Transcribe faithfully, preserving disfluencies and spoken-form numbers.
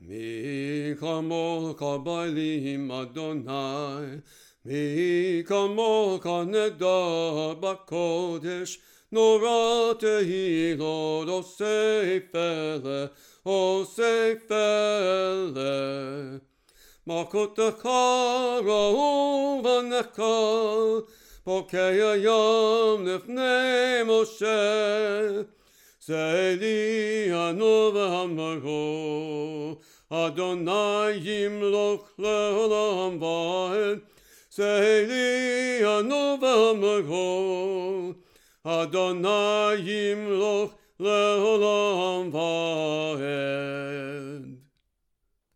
מי כמוך באלים אדוני, מי כמוך נדר בקודש, נורא תהילות עושה פלא, עושה פלא. מלכותך רעובנך, בוקע ים לפני משה, זה לי אנו ואמרו, אדוני ימלוך לעולם ועד, זה לי אנו ואמרו, אדוני ימלוך לעולם ועד.